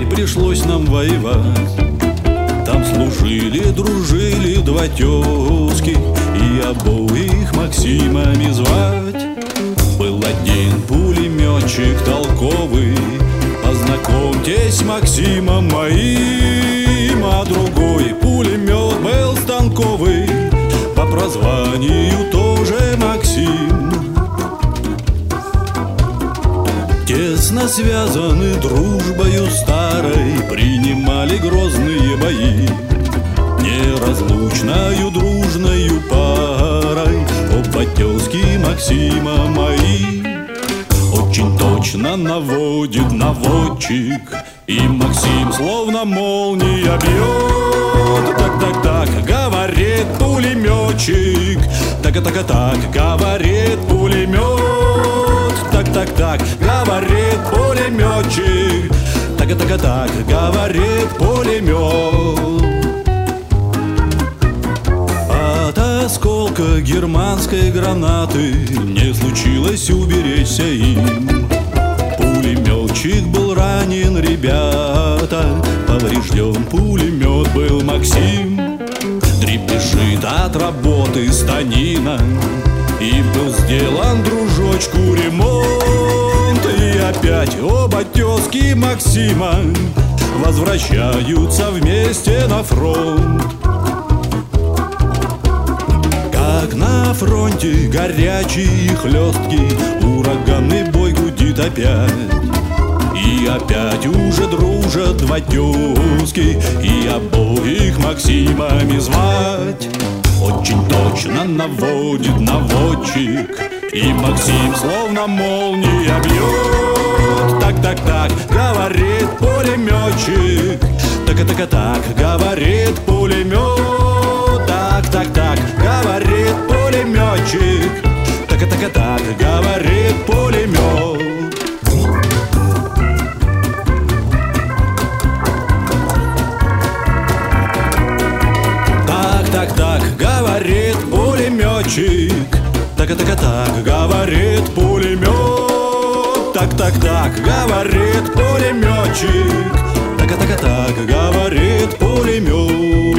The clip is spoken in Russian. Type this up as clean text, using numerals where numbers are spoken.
теперь пришлось нам воевать. Там служили, дружили два тезки, и обоих Максимами звать. Был один пулеметчик толковый, познакомьтесь с Максимом моим. А другой пулемет был станковый, по прозванию тоже Максим. Тесно связаны дружбою старой, принимали грозные бои. Неразлучною дружною парой оба тезки Максима мои. Очень точно наводит наводчик, и Максим словно молния бьет. Так-так-так, говорит пулеметчик, так-так-так, говорит пулемет. Так-так-так, говорит пулеметчик, так-так-так, говорит пулемет. От осколка германской гранаты не случилось уберечься им. Пулеметчик был ранен, ребята, поврежден пулемет был Максим. Дребезжит от работы станина, и был сделан дружочку ремонт. И опять оба тезки Максима возвращаются вместе на фронт. Как на фронте горячий и хлесткий, ураганный бой гудит опять. И опять уже дружат два тезки, и обоих Максимами звать. Очень точно наводит наводчик, и Максим словно молния бьет. Так-так-так, говорит пулеметчик, так-так-так, говорит пулемет. Так-так-так, говорит пулеметчик, так-так-так, говорит пулемет. Так-так-так, говорит пулеметчик, так-так-так, говорит пулемет. Так-так-так, говорит пулеметчик, так-так-так, говорит пулемет.